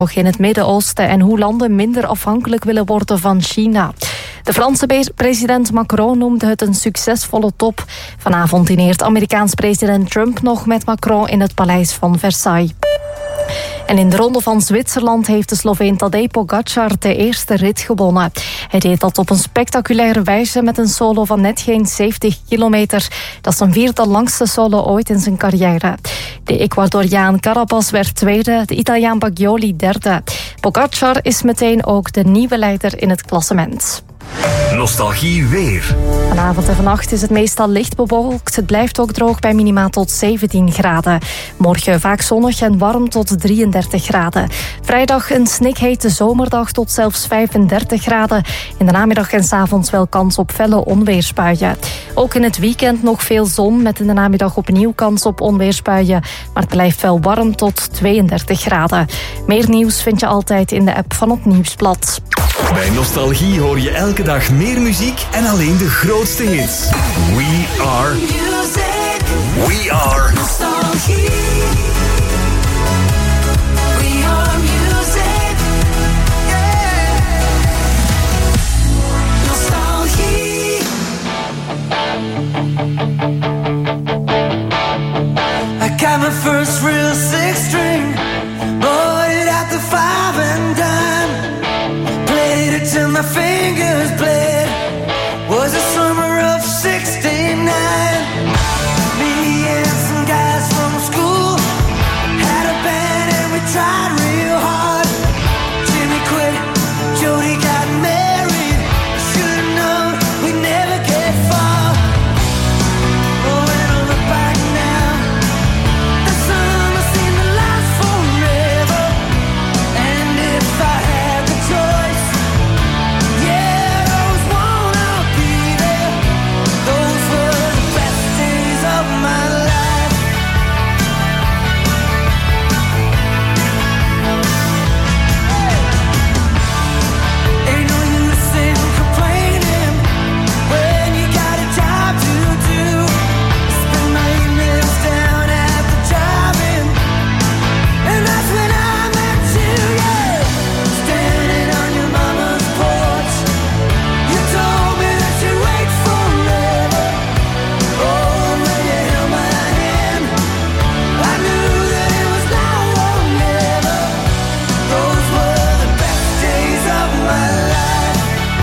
in het Midden-Oosten en hoe landen minder afhankelijk willen worden van China. De Franse president Macron noemde het een succesvolle top. Vanavond dineert Amerikaans president Trump nog met Macron in het paleis van Versailles. En in de ronde van Zwitserland heeft de Sloveen Tadej Pogačar de eerste rit gewonnen. Hij deed dat op een spectaculaire wijze met een solo van net geen 70 kilometer. Dat is een vierde langste solo ooit in zijn carrière. De Ecuadoriaan Carapaz werd tweede, de Italiaan Baggioli derde. Pogačar is meteen ook de nieuwe leider in het klassement. Nostalgie weer. Vanavond en vannacht is het meestal licht bewolkt. Het blijft ook droog bij minima tot 17 graden. Morgen vaak zonnig en warm tot 33 graden. Vrijdag een snikhete zomerdag tot zelfs 35 graden. In de namiddag en 's avonds wel kans op felle onweersbuien. Ook in het weekend nog veel zon met in de namiddag opnieuw kans op onweersbuien. Maar het blijft wel warm tot 32 graden. Meer nieuws vind je altijd in de app van het Nieuwsblad. Bij Nostalgie hoor je elke dag meer muziek en alleen de grootste hits. We are music. We are Nostalgie. We are music. Yeah. Nostalgie. I got my first real six string. Bought it at the 5 and dime. Played it till my fingers bled. Was the summer of 69. Me and some guys from school had a band and we tried real hard. Jimmy quit, Jody got married. Should've known we'd never get far. Oh, when I look back now, the summer seemed to last forever. And if I had the choice, yeah, I always wanna be there. Those were the best days of my life. Ain't no use in complaining when you got a job to do. Spend my evenings down at the drive-in, and that's when I met you, yeah. Standing on your mama's porch, you told me that you'd wait forever. Oh, when you held my hand, I knew that it was now or never. Those were the best days of my life.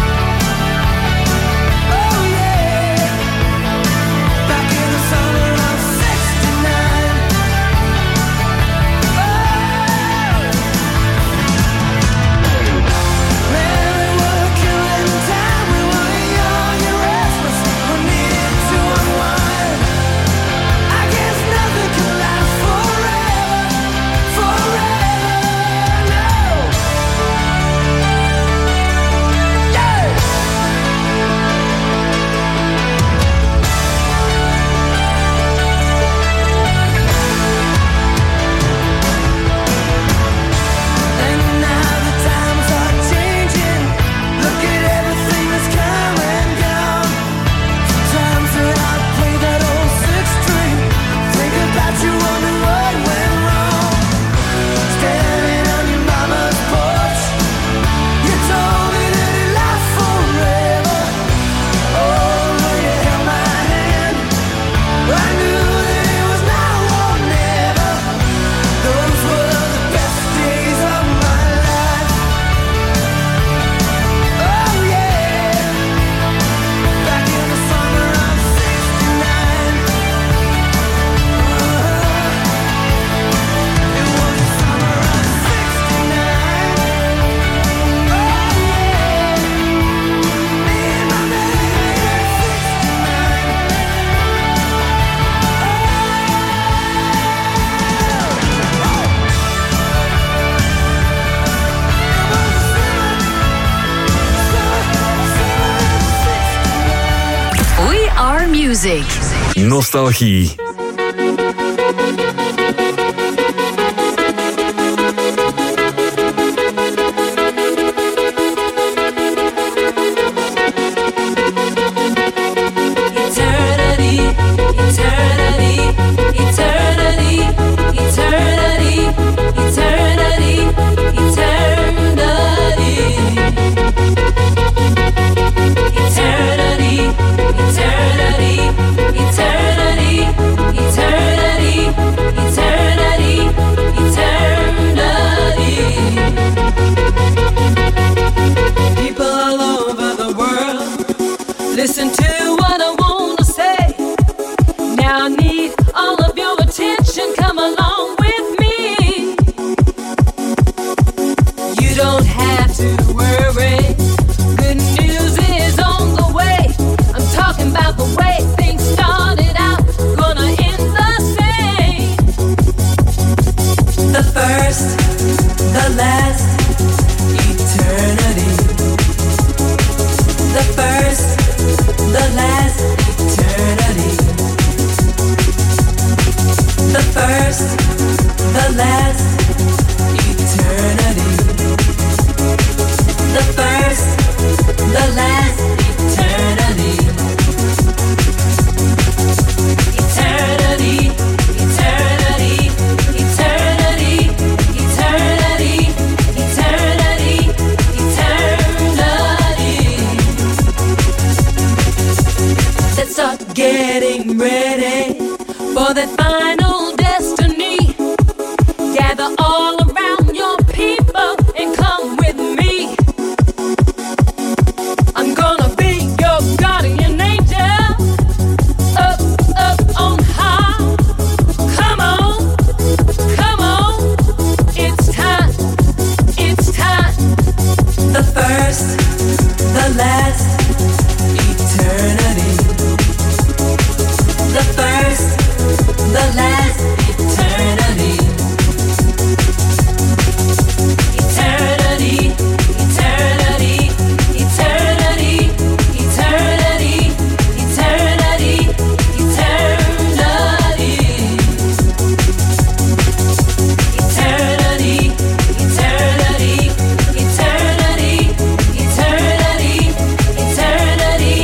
Oh yeah, back in the summer of 69. Man, we were killing time. We were young and restless. We needed to unwind. I guess nothing can last forever, forever, no. Yeah. And now the times are changing. Look at everything that's come and gone. Sometimes when I play that old six string, think about you, wonder what went wrong. Standing on your mama's porch, you told me that it lasts forever. Oh, when you held my hand, I knew that it was now or never. Those were the best days of my life. Oh yeah, back in the summer of 69. It was the summer of 69. Oh yeah, me and my baby 69. We are music. Nostalgie. Eternity, eternity, eternity, eternity, eternity, eternity. don't have to worry. Good news is on the way. I'm talking about the way things started out, gonna end the same. The first, the last, eternity. The first, the last, eternity. The first, the last, eternity. The first, the last, eternity. Eternity, eternity, eternity, eternity, eternity, eternity. Let's start getting ready for that final destiny. Gather all around your people and come with me. I'm gonna be your guardian angel, up, up on high. Come on, come on, it's time, it's time. The first, the last, eternity. The first, the last, eternity. Eternity, eternity, eternity, eternity, eternity, eternity. Eternity, eternity, eternity, eternity, eternity,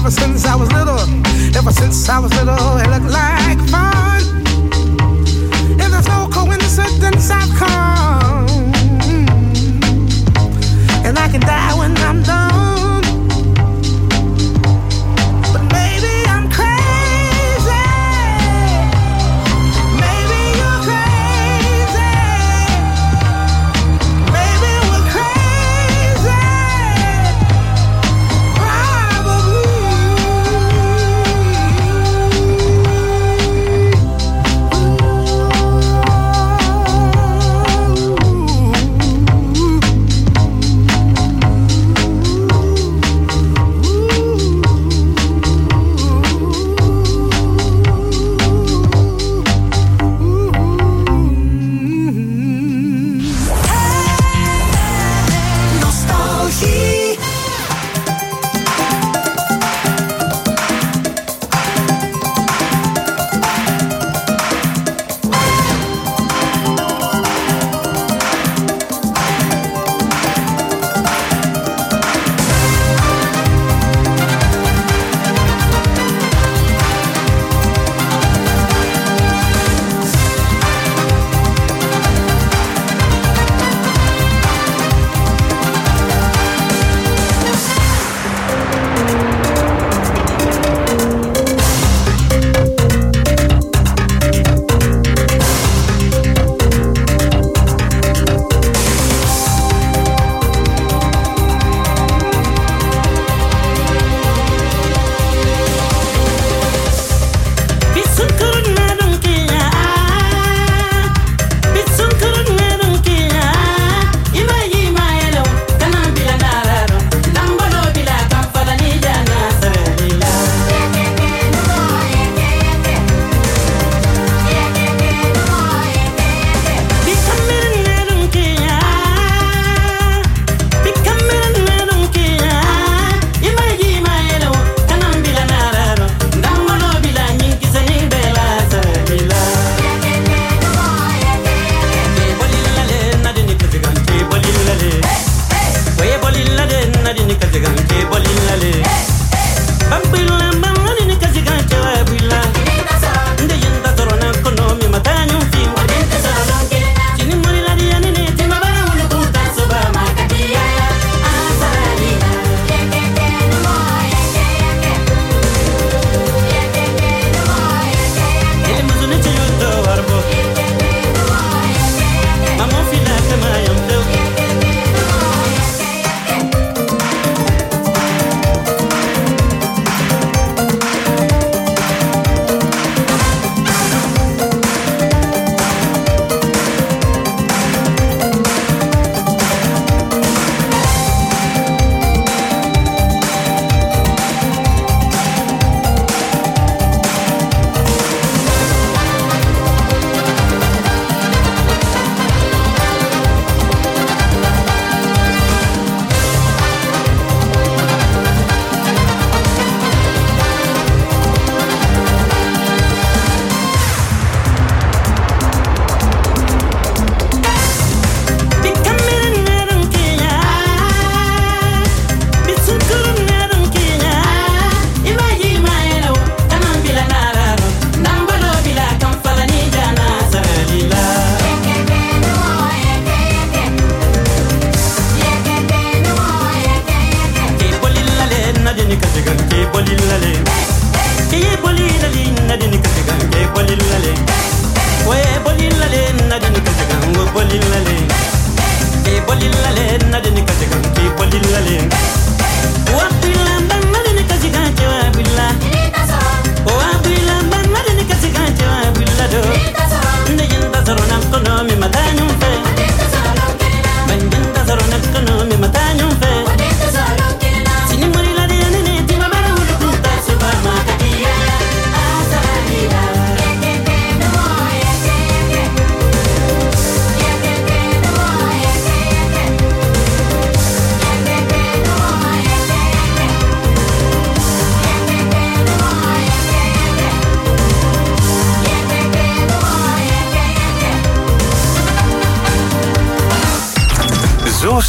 ever since I was little. Ever since I was little, it looked like fun. If there's no coincidence, I've come, and I can die when I'm done. But maybe I'm crazy. Maybe you're crazy. Maybe we're crazy. Probably.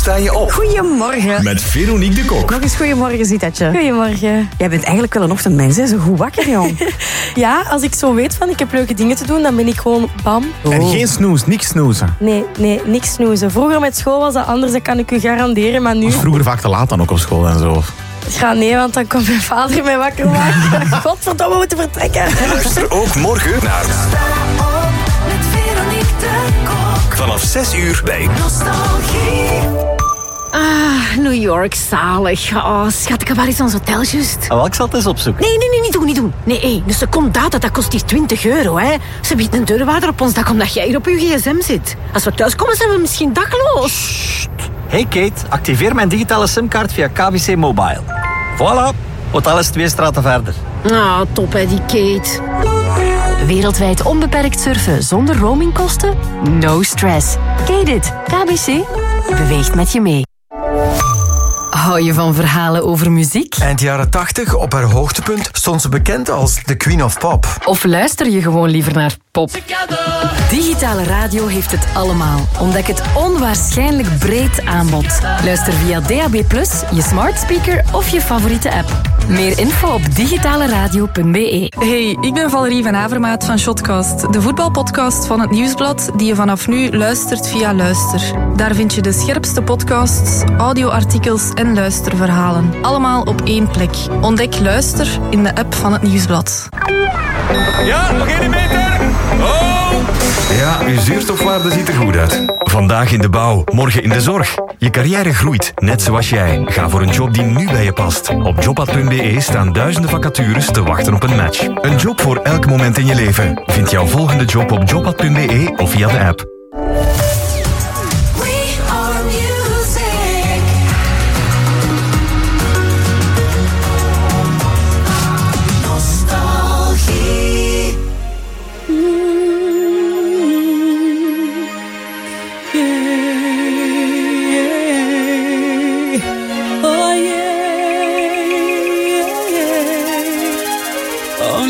sta je op? Goedemorgen. Met Veronique de Kok. Nog eens goedemorgen, Zitatje. Goedemorgen. Jij bent eigenlijk wel een ochtendmens, hè? Zo goed wakker, jong. Ja, als ik zo weet van ik heb leuke dingen te doen, dan ben ik gewoon bam. En geen snoes, niks snoezen. Nee, niks snoezen. Vroeger met school was dat anders, dat kan ik u garanderen, maar nu... Was vroeger vaak te laat dan ook op school en zo. Ja, nee, want dan komt mijn vader mij wakker maken. Godverdomme, we moeten vertrekken. Luister ook morgen naar Met Veronique de Kok. vanaf 6 uur bij Nostalgie. New York, zalig. Oh, schat, waar is ons hotel juist? Ik zal het eens opzoeken. Nee, niet doen. Nee, een seconde data, dat kost hier €20, hè. Ze biedt een deurwaarder op ons dak omdat jij hier op je gsm zit. Als we thuiskomen, zijn we misschien dakloos. Hey Kate, activeer mijn digitale simkaart via KBC Mobile. Voilà, hotel is 2 straten verder. Ah, top hè, die Kate. Wereldwijd onbeperkt surfen zonder roamingkosten? No stress. Kate it. KBC beweegt met je mee. Hou je van verhalen over muziek? Eind jaren 80, op haar hoogtepunt, stond ze bekend als de Queen of Pop. Of luister je gewoon liever naar pop? Digitale radio heeft het allemaal. Ontdek het onwaarschijnlijk breed aanbod. Luister via DAB+, je smart speaker of je favoriete app. Meer info op digitaleradio.be. Hey, ik ben Valerie van Avermaat van Shotcast, de voetbalpodcast van het Nieuwsblad die je vanaf nu luistert via Luister. Daar vind je de scherpste podcasts, audioartikels en luisterverhalen. Allemaal op één plek. Ontdek Luister in de app van het Nieuwsblad. Ja, nog 1 meter. Oh! Ja, uw zuurstofwaarde ziet er goed uit. Vandaag in de bouw, morgen in de zorg. Je carrière groeit, net zoals jij. Ga voor een job die nu bij je past. Op jobpad.be staan duizenden vacatures te wachten op een match. Een job voor elk moment in je leven. Vind jouw volgende job op jobpad.be of via de app. We are music. Nostalgie. Oh yeah. Oh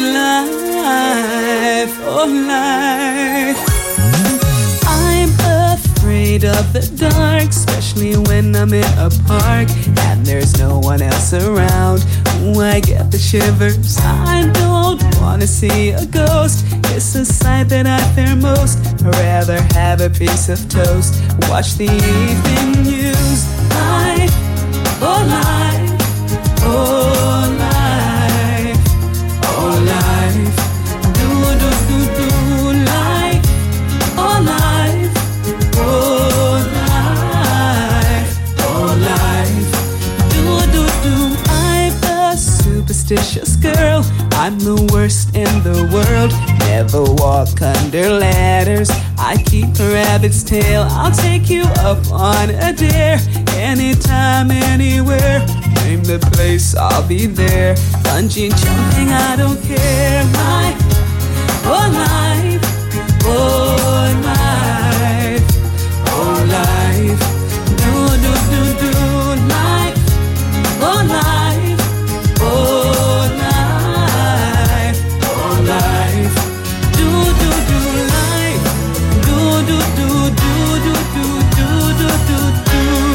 life. I'm afraid of the dark, especially when I'm in a park and there's no one else around. Ooh, I get the shivers. I don't wanna see a ghost. It's a sight that I fear most. I'd rather have a piece of toast. Watch the evening news. Life, oh life, oh life, oh life. Do do do do life, oh life, oh life, oh life. Do do do. I'm a superstitious girl. I'm the worst in the world. Never walk under ladders. I keep a rabbit's tail. I'll take you up on a dare. Anytime, anywhere. Name the place, I'll be there. Bungee jumping, I don't care. My whole life, oh life, oh life. Do do do do life, oh life, oh life, oh life. Do do do life, do do do do do do do do do do.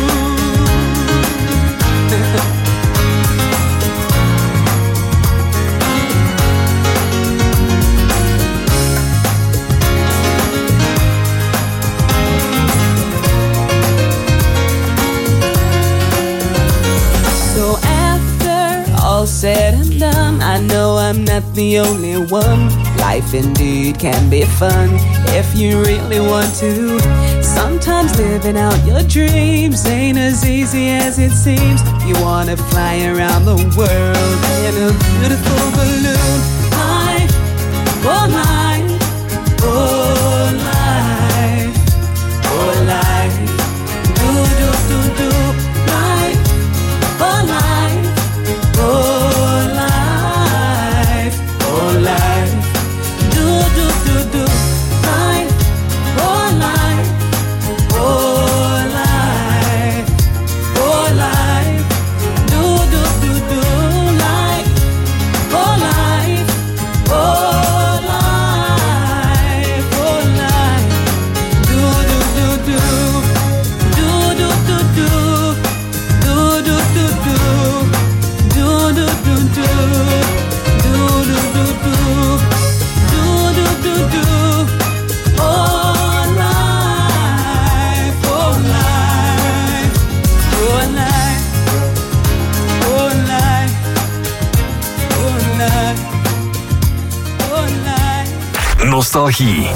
So after all said and done, I know I'm not the only one. Life indeed can be fun if you really want to. Sometimes living out your dreams ain't as easy as it seems. You wanna fly around the world in a beautiful balloon. Life, oh life, oh life, oh life. Do do do do life, oh life, oh life, oh life. Do do do do life, oh life, oh life, oh life. Do do do do life, oh life. nostalgie.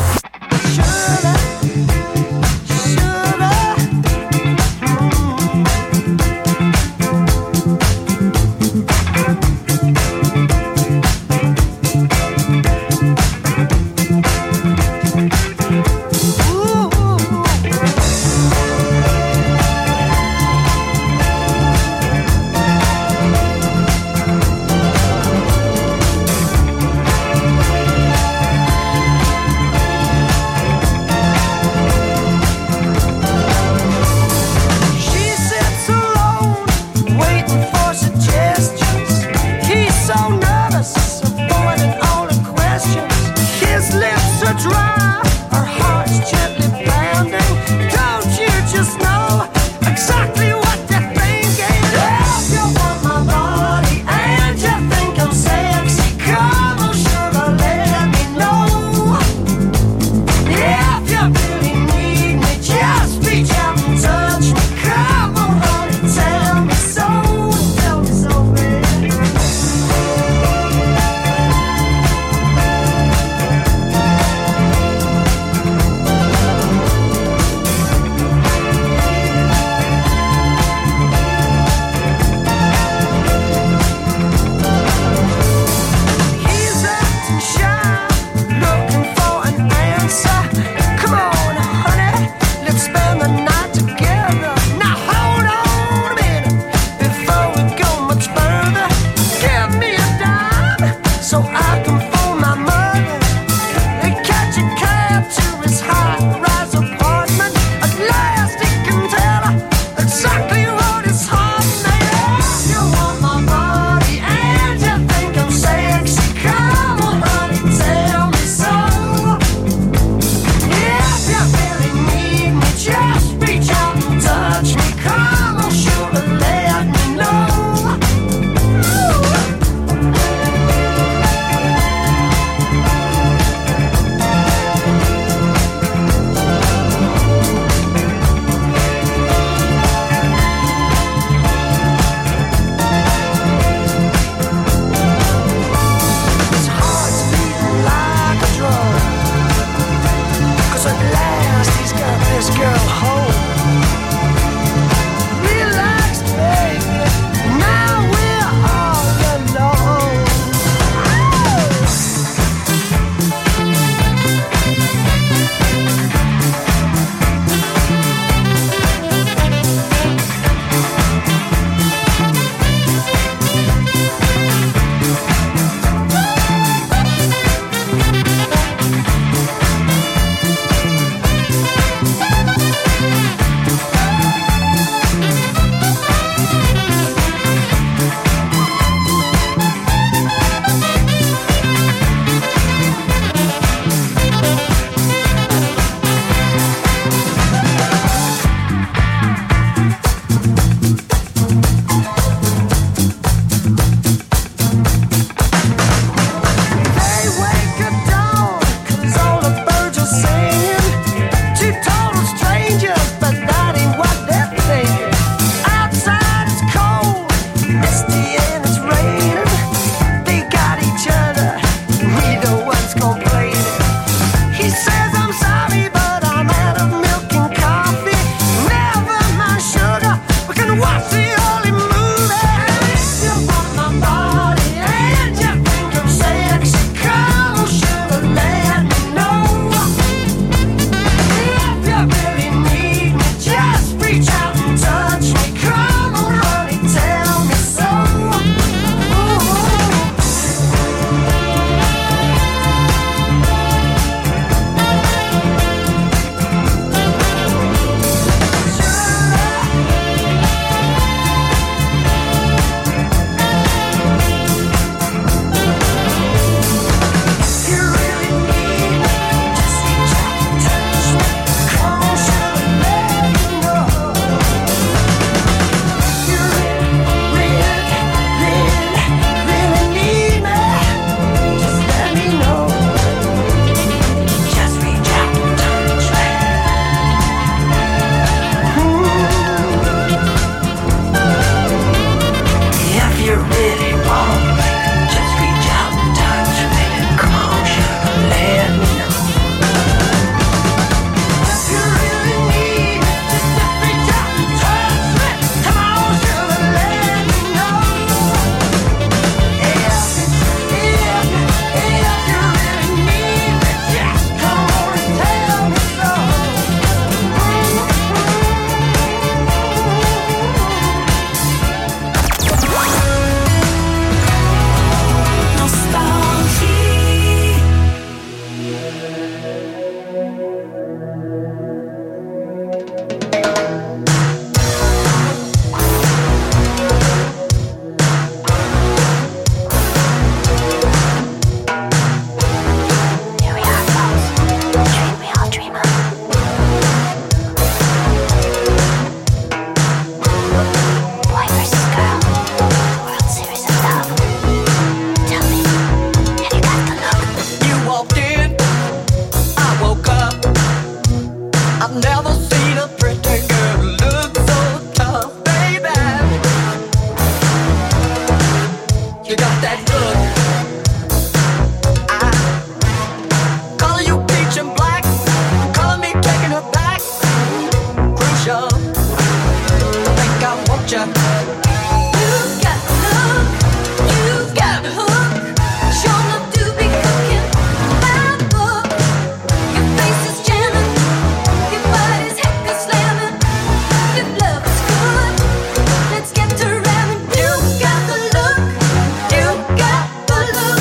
Color you peach and black, color me taking her back. Crucial, I think I want ya. You've got the look, you've got the hook. Sure enough to be cooking my book. Your face is jamming, your body's heck is slamming. Your love is good, let's get to ramming. You got the look, you got the look.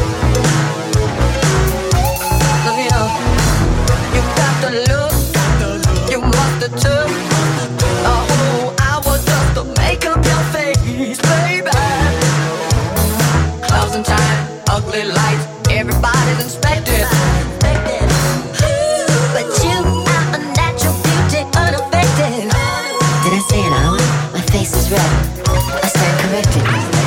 Look it up. You got the look, you must have took a whole hour just to make up your face, baby. Clouds and time, ugly lights, everybody's inspected. But you are a natural beauty, unaffected. Did I say it out? My face is red. I stand corrected.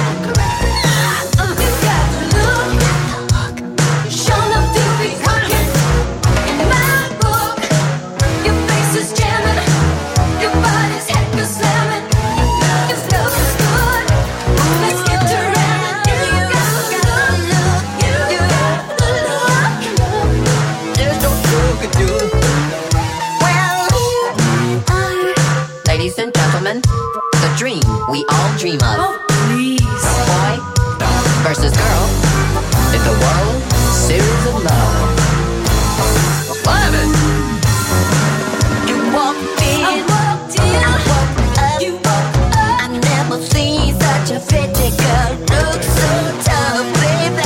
You got the look, show enough to be cooking. In my book, your face is jamming, your body's heck is slamming. Your love is good, let's get to ramming. You got the look, you got the look. There's no fool could do. Well, ladies and gentlemen, the dream we all dream of. Boy versus girl in the World Series of Love. Love it. You walked in, I walked up. You walked up. I never seen such a pretty girl look so tough, baby.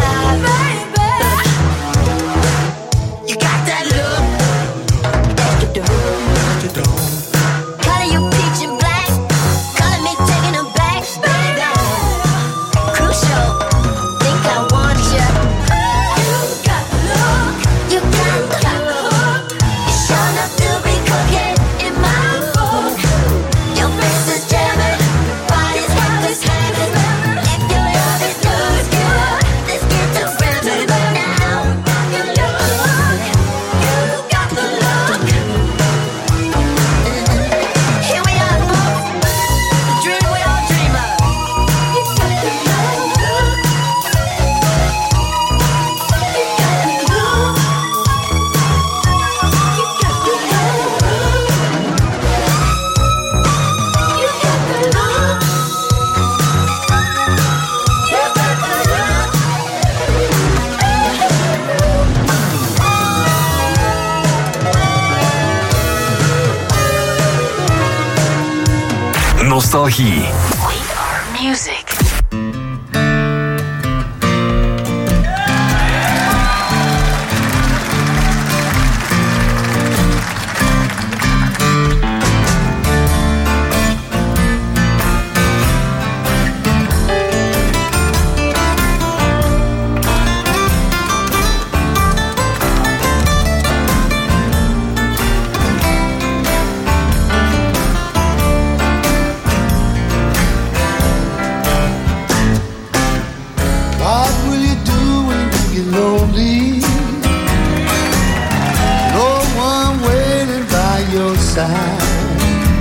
You got that look that you do. Color you peach and black, color me taking them back, baby. Crucial, think I want ya. You got the look, you got the hook. You sure enough to be cooking in my book. Your face is jamming, body's hot as hanging. If your love is good, let's get to ramming now. You look, you got the look. Here we are, folks, the dream we all dream of. You got the look, you got the look, you got the look, you got the look, you got Nostalgie. We are music. What will you do when you get lonely? No one waiting by your side.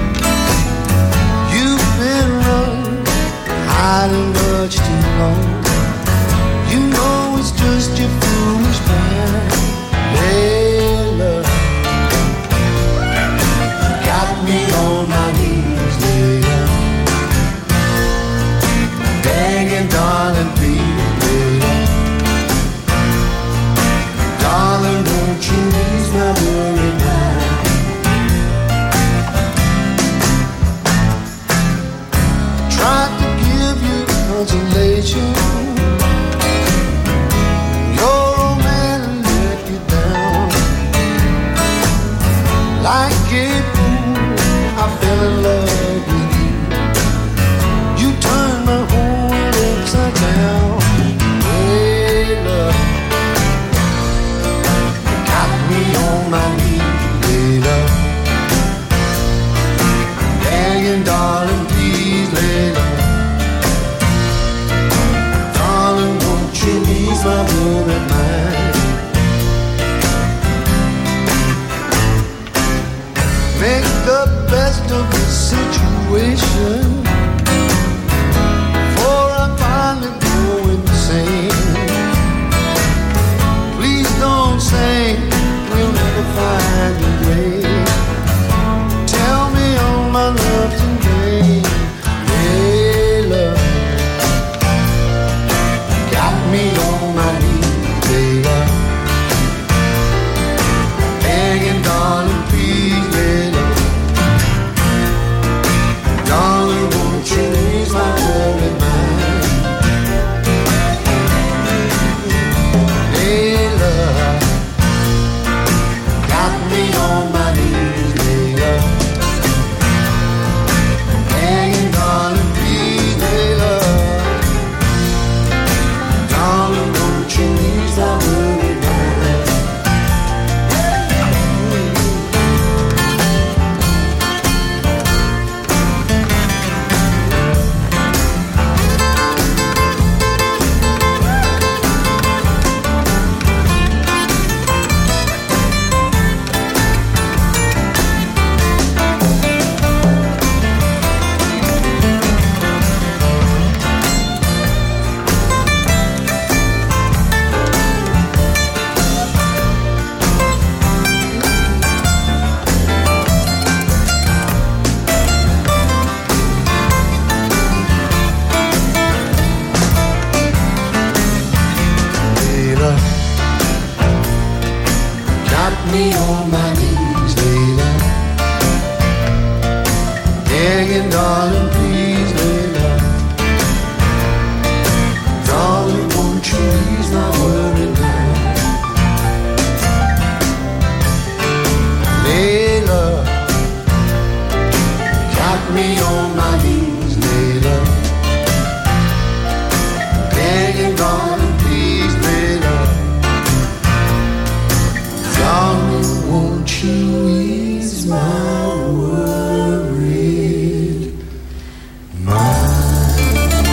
You've been running, hiding much too long. You know it's just your foolish pride. Hey, love, you got me on my knees, yeah. Begging, darling, please, darling, won't you ease my worry now? Tried to give you consolation. me on my knees, Layla. Begging, darling, please, Layla. Darling, won't you ease my worry now? Layla, got me on my knees, Layla. Begging, darling, please, Layla. Darling, won't you ease my worried mind?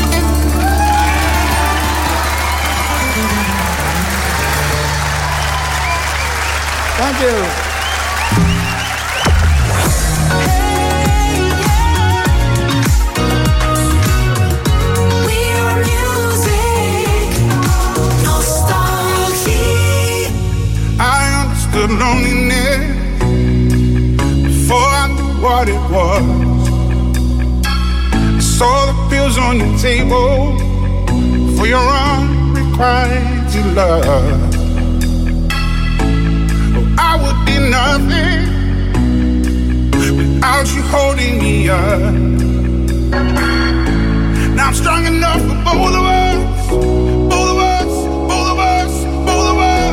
Thank you. Loneliness before I knew what it was. I saw the pills on your table for your unrequited love. Oh, I would be nothing without you holding me up. Now I'm strong enough for both of us. Both of us, both of us, both of us.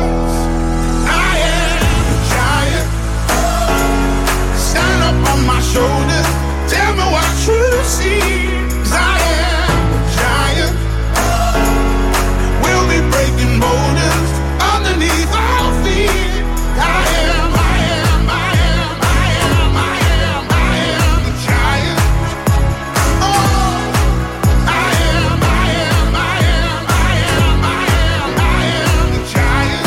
On my shoulders, tell me what you see. 'Cause I am a giant. We'll be breaking boulders underneath our feet. I am, I am, I am, I am, I am, I am a giant. Oh, I am, I am, I am, I am, I am, I am a giant.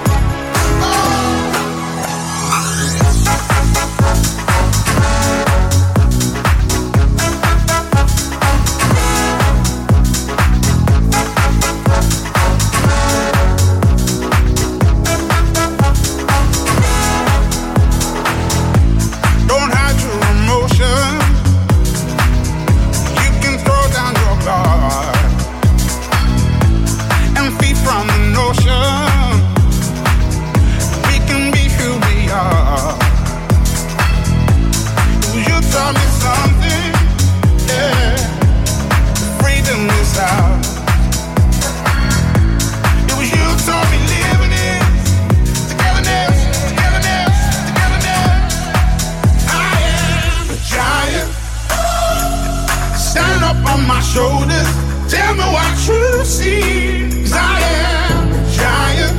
Shoulders, tell me what you see. 'Cause I am a giant.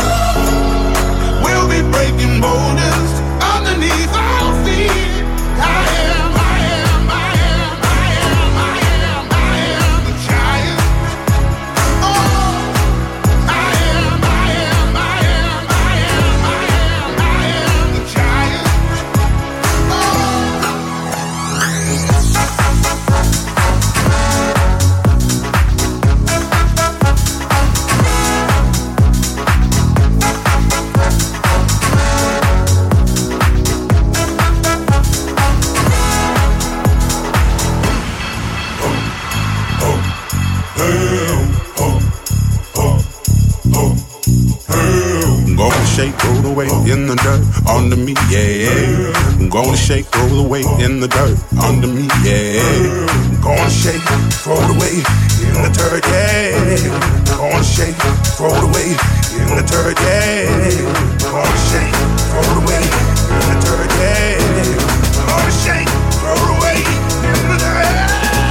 We'll be breaking boulders underneath our feet. I am, I am, I am, I am, I am, I am a giant. Oh, I am, I am, I am, I am, I am, I am a giant. Shake, roll away in the dirt under me, yeah. I'm gonna shake, roll away in the dirt under me, yeah. I'm gonna shake, throw it away in the dirt, yeah. I'm gonna shake, throw it away in the dirt, yeah. I'm gonna shake, throw it away in the dirt, yeah. I'm gonna shake, throw it away in the dirt.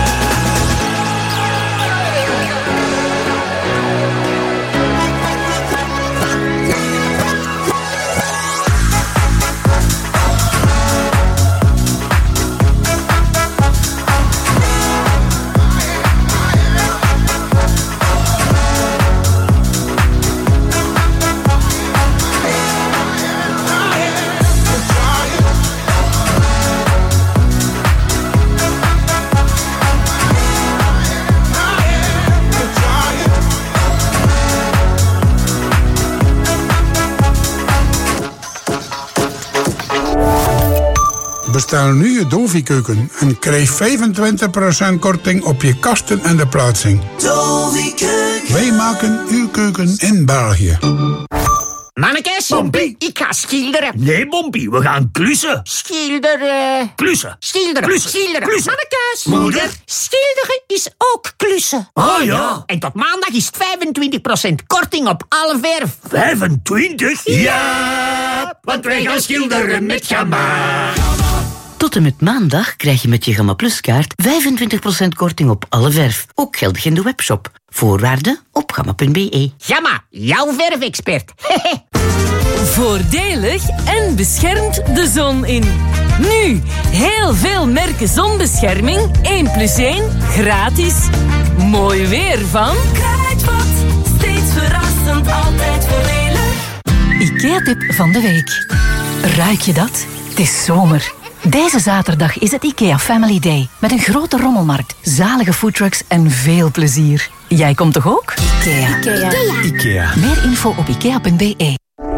Bestel nu je Dovi-keuken en krijg 25% korting op je kasten en de plaatsing. Dovi-keuken. Wij maken uw keuken in België. Mannekes? Bompie. Ik ga schilderen. Nee, Bompie, we gaan klussen. Schilderen. Klussen. Schilderen. Klussen. Schilderen. Klussen. Mannekes. Moeder. Schilderen is ook klussen. Ah, ja. En tot maandag is het 25% korting op alle verf. 25? Ja, want wij gaan schilderen met Gamma. Tot en met maandag krijg je met je Gamma Plus kaart 25% korting op alle verf. Ook geldig in de webshop. Voorwaarden op gamma.be. Gamma, jouw verfexpert. Voordelig en beschermt de zon in. Nu, heel veel merken zonbescherming. 1+1 gratis. Mooi weer van Kruidvat. Steeds verrassend, altijd voordelig. IKEA-tip van de week. Ruik je dat? Het is zomer. Deze zaterdag is het IKEA Family Day. Met een grote rommelmarkt, zalige foodtrucks en veel plezier. Jij komt toch ook? IKEA. Meer info op ikea.be.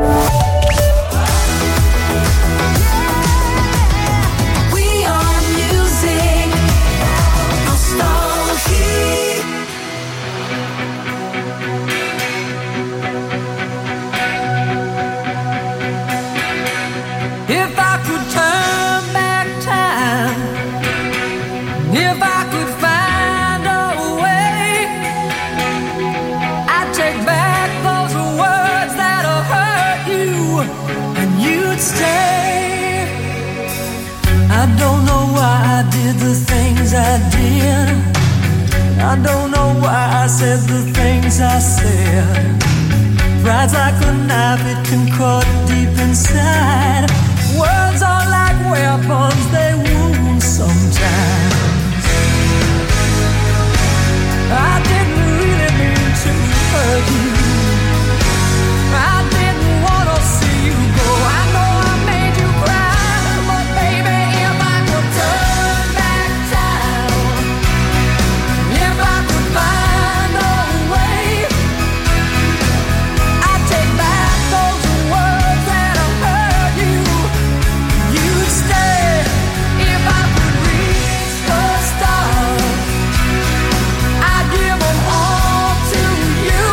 I did. I don't know why I said the things I said. Pride's like a knife, it can cut deep inside. Words are like weapons, they wound sometimes. I didn't really mean to hurt you. I didn't want to see you go. I know I made you cry, but baby, if I could turn back time, if I could find a way, I'd take back those words that I heard you. You'd stay if I could reach the stars. I'd give them all to you.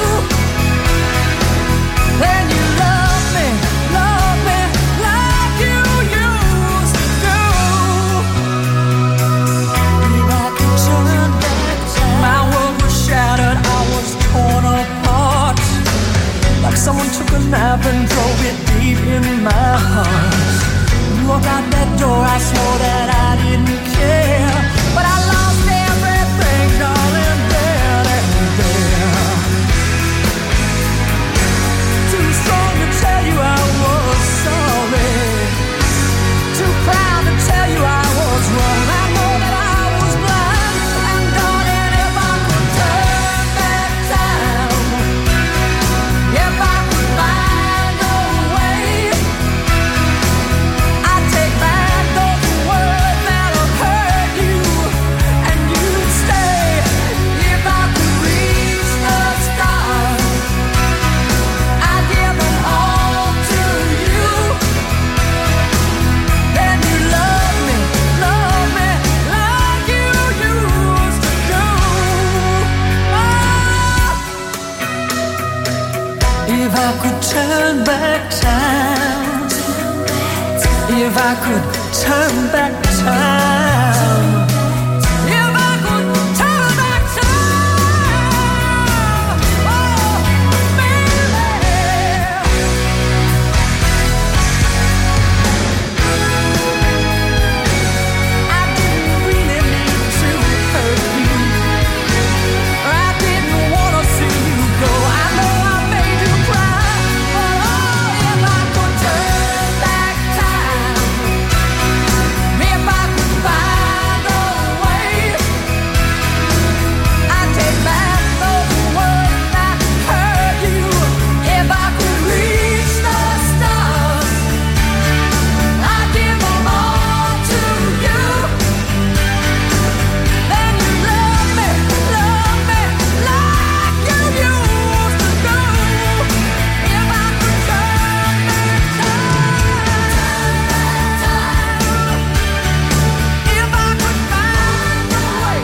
Then you love me like you used to do. If I could turn back time, my world was shattered, I was torn apart. Like someone took a knife and drove it deep in my heart. Look out that door, I swore that I didn't care, but I lost everything, darling, there and there. Too strong to tell you I was sorry. Too proud to tell you I was wrong. I know that I was blind. And darling, if I could turn back time, if I could find a way, I'd take back those words that have hurt you, and you'd stay if I could reach the stars. I'd give them all to you. Then you love me like you used to do. If I could turn back time, if I could turn back time, if I could turn back time, oh baby. I didn't really mean to hurt you. I didn't want to see you go. I know I made you cry, but oh, if I could turn back time, if I could find a way, I'd take back those words that hurt you. If I could reach the stars, I'd give them all to you. Then you love me like you used to do. If I could turn back time, if I could find a way.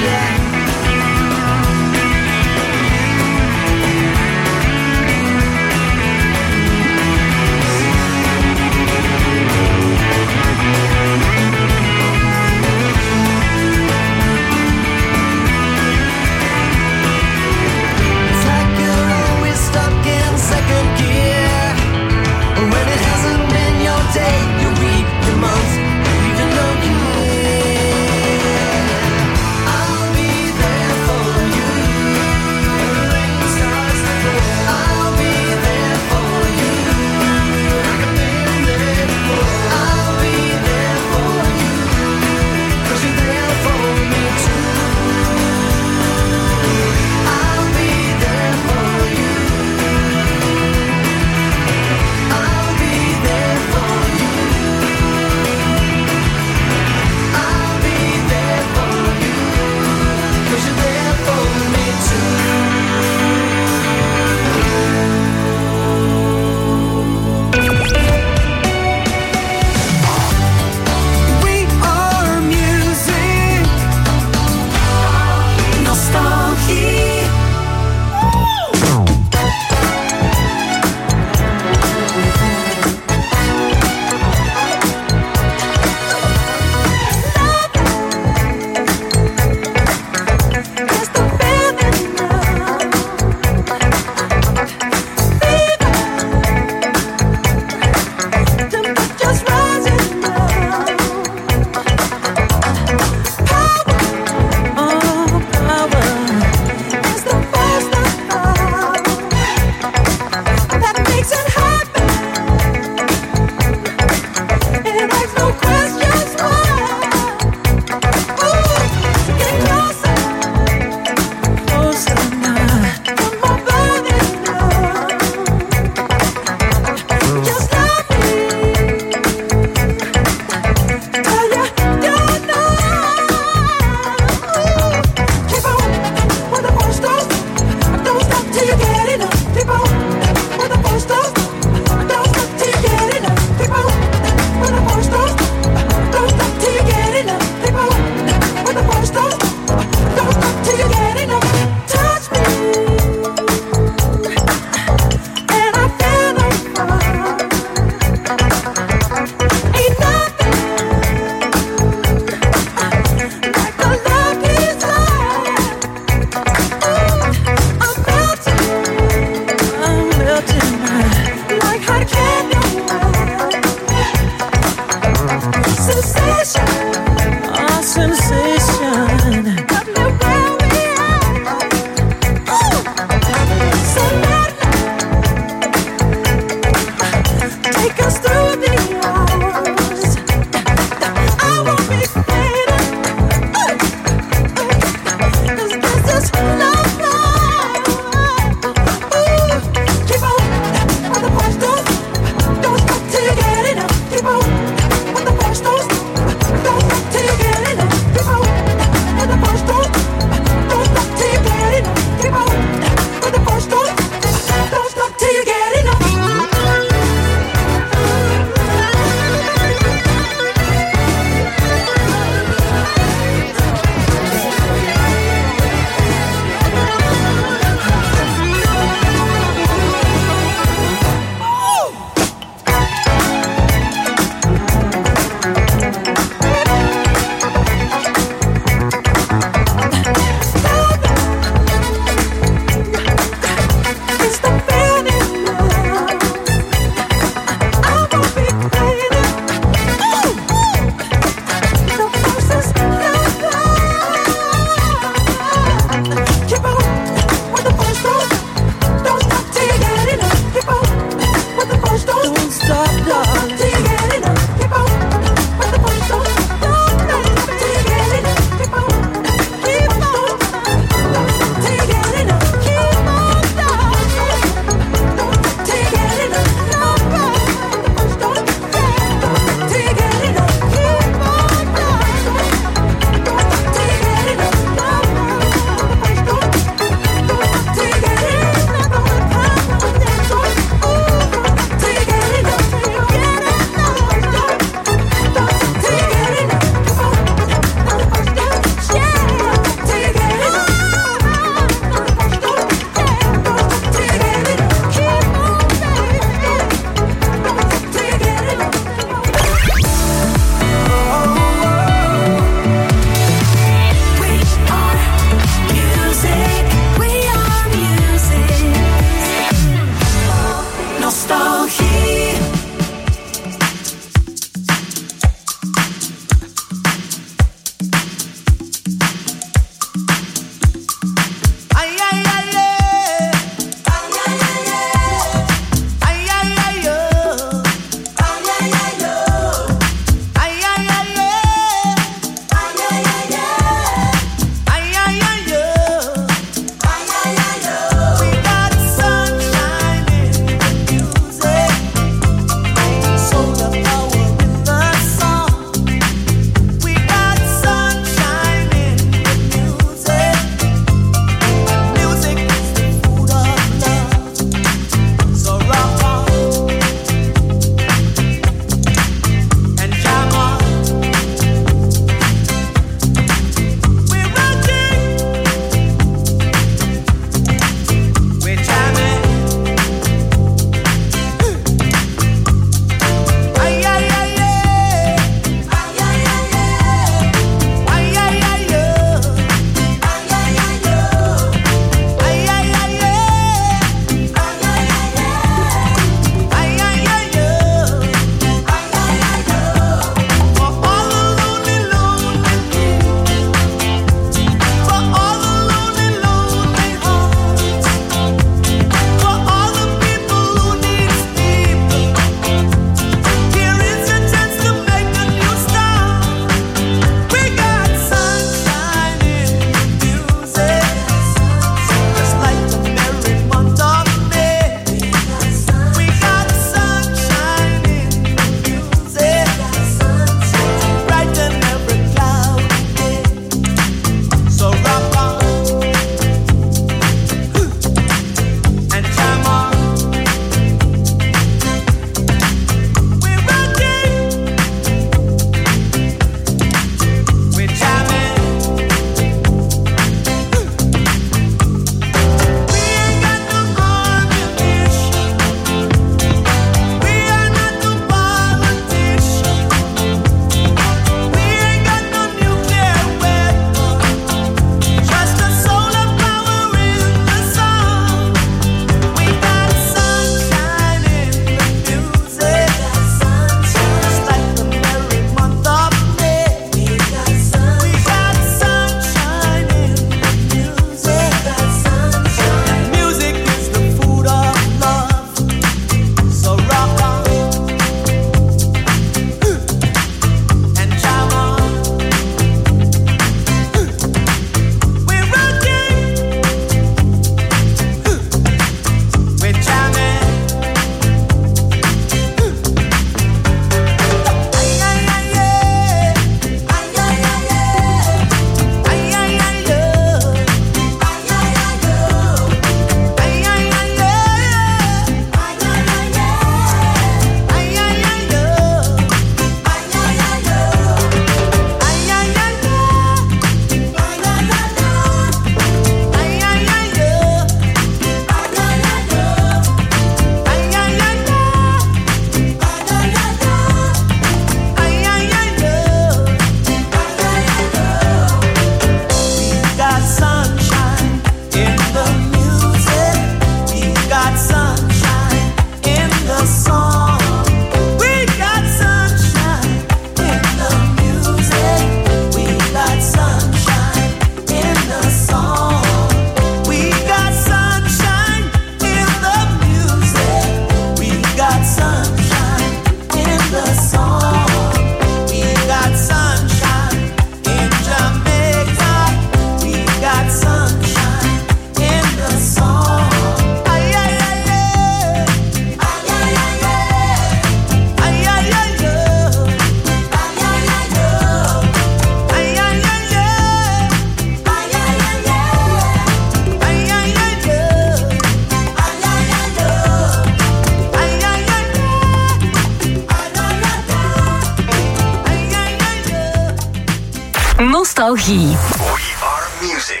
Nostalgie. We are music.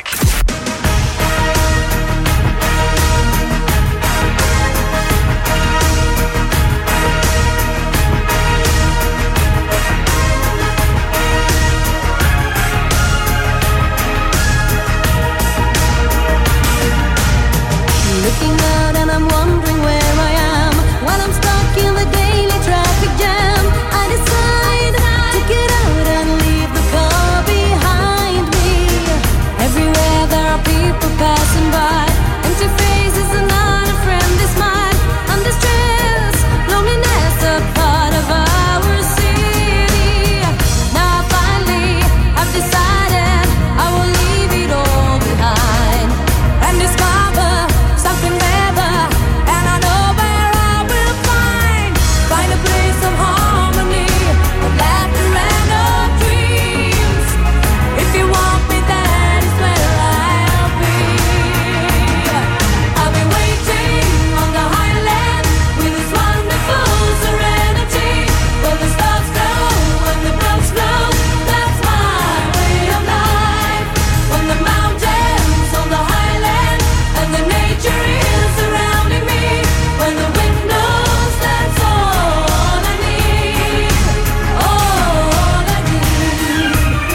Looking out and I'm wondering where I am while I'm stuck in the daily traffic jam. I decide to get out and leave the car behind me. Everywhere there are people passing by. Empty faces and not a friendly smile. Under stress, loneliness, a part of our city. Now finally I've decided I will leave it all behind and discover something better, and I know where I will find a place of harmony, of laughter and of dreams. If you want me, that is where I'll be. I'll be waiting on the highland with this wonderful serenity, where the stars glow and the brooks flow. That's my way of life. When the mountains on the highland and the nature is surrounding me, when the wind blows, that's all I need, all I need.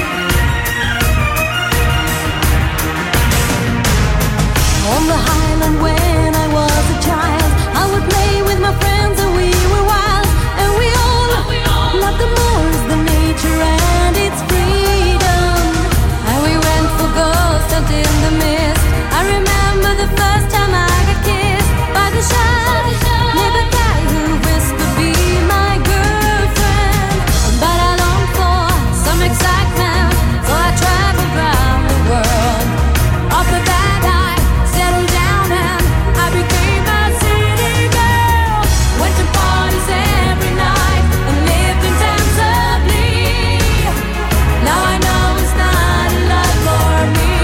On the highland when I was a child, I would play with my friends and we were wild, and we all loved the moors, the nature and its freedom. And we went for ghosts and in the mist. I remember the first time I got kissed by the shy neighbor guy who whispered be my girlfriend. But I longed for some excitement, so I traveled round the world. After that I settled down and I became a city girl. Went to parties every night and lived intensively. Now I know it's not a love for me.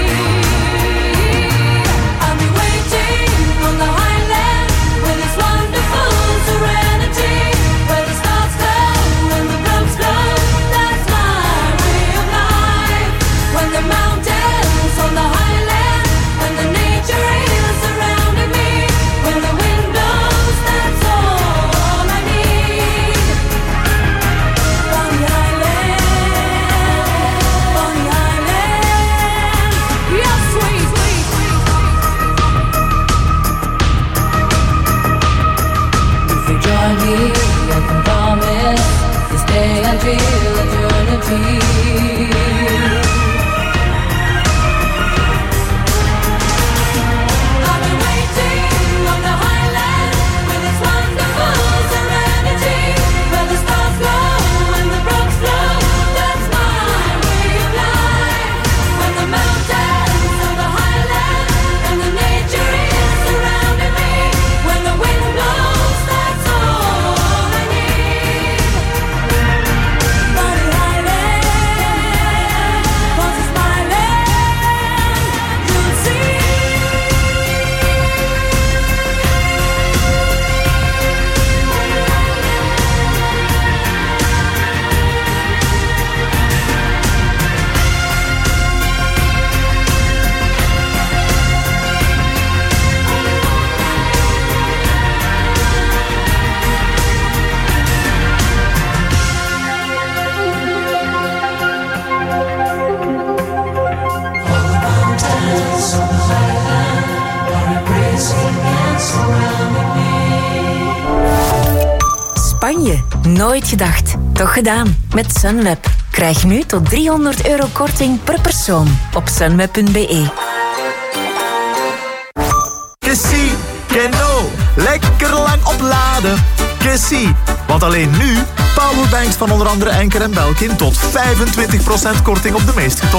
I'll be waiting on the highland with this wonderful serenity, where the stars glow and the brooks flow. That's my way of life. When the mountains on the highland and the nature is surrounding me, when the wind blows, that's all I need. On the island, yes, sweet, sweet, sweet. If you join me, I can promise to stay until eternity. I'll be waiting on the highland with its wonderful serenity, where the stars glow and the brooks flow. That's my way of life. When the mountains on the highland and the nature is surrounding me, when the wind blows, that's all I need. Body Island, 'cause it's my land. You'll see. Spanje, nooit gedacht. Toch gedaan. Met Sunweb. Krijg nu tot €300 korting per persoon op sunweb.be. Cassie, Keno, lekker lang opladen. Cassie, want alleen nu powerbanks van onder andere Enker en Belkin tot 25% korting op de meest getoonde